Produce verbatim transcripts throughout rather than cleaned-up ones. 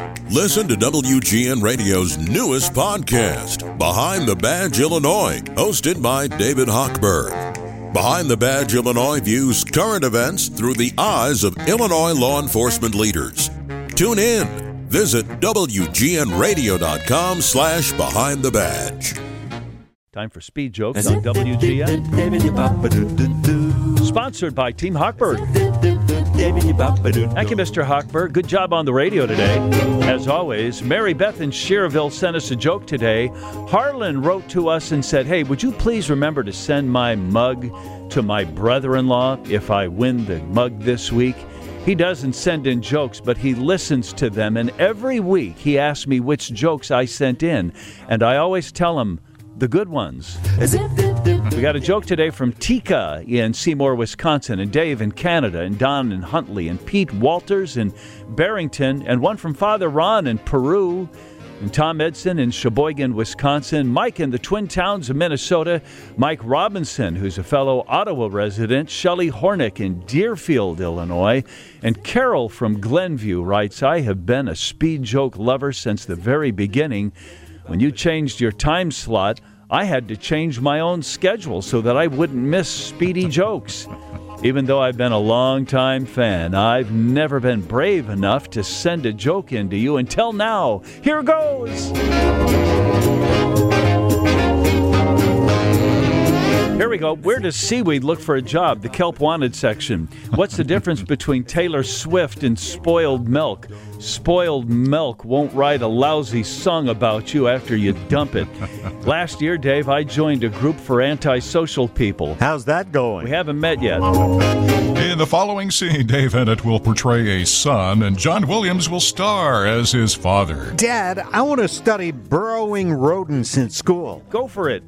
Listen to W G N Radio's newest podcast, Behind the Badge Illinois, hosted by David Hochberg. Behind the Badge Illinois views current events through the eyes of Illinois law enforcement leaders. Tune in. Visit W G N radio dot com slash behind the badge. Time for Speed Jokes on W G N. Sponsored by Team Hochberg. Thank you, Mister Hochberg. Good job on the radio today. As always, Mary Beth in Schererville sent us a joke today. Harlan wrote to us and said, hey, would you please remember to send my mug to my brother-in-law if I win the mug this week? He doesn't send in jokes, but he listens to them, and every week he asks me which jokes I sent in, and I always tell him the good ones. We got a joke today from Tika in Seymour, Wisconsin, and Dave in Canada, and Don in Huntley, and Pete Walters in Barrington, and one from Father Ron in Peru, and Tom Edson in Sheboygan, Wisconsin, Mike in the Twin Towns of Minnesota, Mike Robinson, who's a fellow Ottawa resident, Shelley Hornick in Deerfield, Illinois, and Carol from Glenview writes, I have been a speed joke lover since the very beginning. When you changed your time slot, I had to change my own schedule so that I wouldn't miss speedy jokes. Even though I've been a long-time fan, I've never been brave enough to send a joke in to you until now. Here goes! Here we go. Where does seaweed look for a job? The Kelp Wanted section. What's the difference between Taylor Swift and spoiled milk? Spoiled milk won't write a lousy song about you after you dump it. Last year, Dave, I joined a group for antisocial people. How's that going? We haven't met yet. In the following scene, Dave Ennett will portray a son, and John Williams will star as his father. Dad, I want to study burrowing rodents in school. Go for it.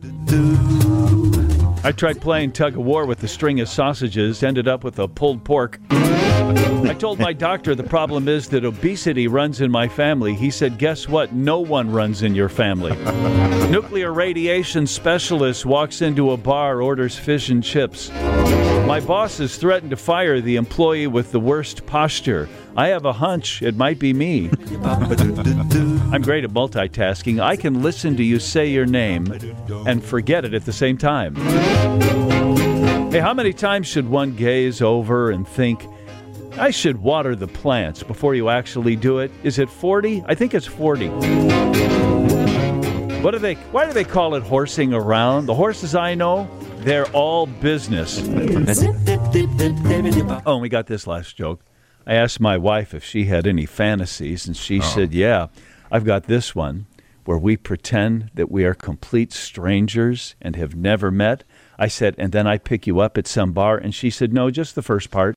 I tried playing tug-of-war with the string of sausages, ended up with a pulled pork. I told my doctor the problem is that obesity runs in my family. He said, guess what? No one runs in your family. Nuclear radiation specialist walks into a bar, orders fish and chips. My boss has threatened to fire the employee with the worst posture. I have a hunch it might be me. I'm great at multitasking. I can listen to you say your name and forget it at the same time. Hey, how many times should one gaze over and think, I should water the plants before you actually do it? Is it forty? I think it's forty. What do they, why do they call it horsing around? The horses I know, they're all business. Oh, and we got this last joke. I asked my wife if she had any fantasies, and she oh. said, yeah, I've got this one where we pretend that we are complete strangers and have never met. I said, and then I pick you up at some bar, and she said, no, just the first part.